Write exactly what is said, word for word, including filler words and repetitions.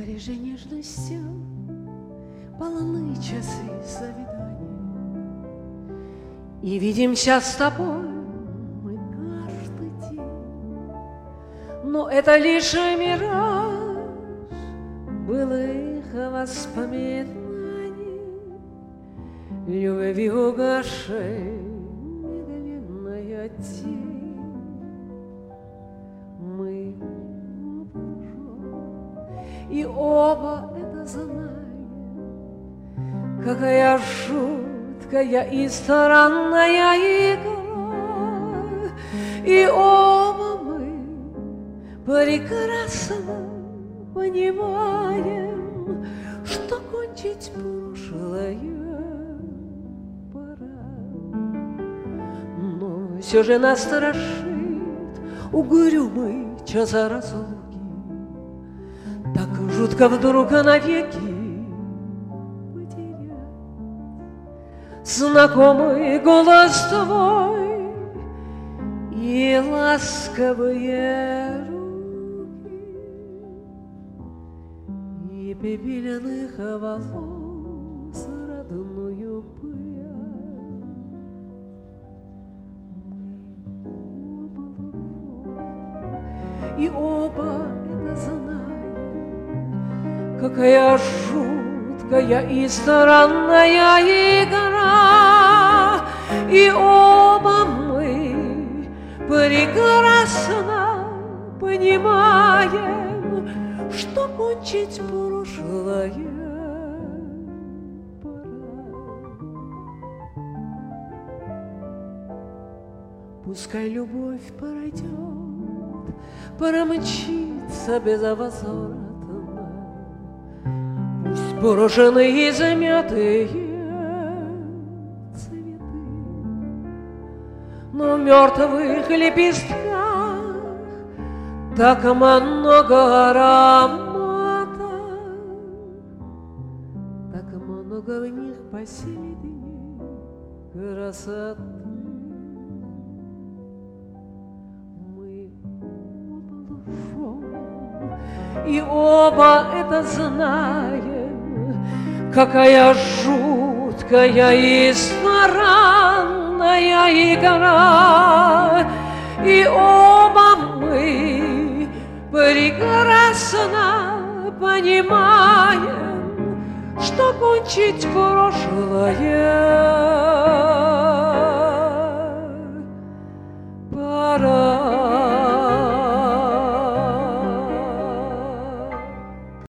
Париже нежностью полны часы свидания, и видимся с тобой мы каждый день. Но это лишь мираж былых воспоминаний, любви угасшей медленная тень. Мы и оба это знаем, какая жуткая и странная игра. И оба мы прекрасно понимаем, что кончить прошлое пора. Но все же нас страшит угрюмый час разлуки. Так жутко вдруг навеки потерять знакомый голос твой и ласковые руки, и пепельных волос родную пыль. И оба это знаем, какая жуткая и странная игра. И оба мы прекрасно понимаем, что кончить прошлое пора. Пускай любовь пройдет, промчится безвозвратно, пусть брошенные и замятые цветы, но в мертвых лепестках так много аромата, так много в них посередине красоты. И оба это знаем, какая жуткая и странная игра. И оба мы прекрасно понимаем, что кончить прошлое пора.